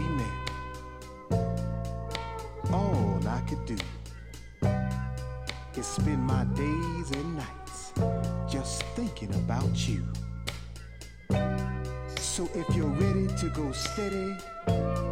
we met, all I could do is spend my days and nights just thinking about you. So if you're ready to go steady,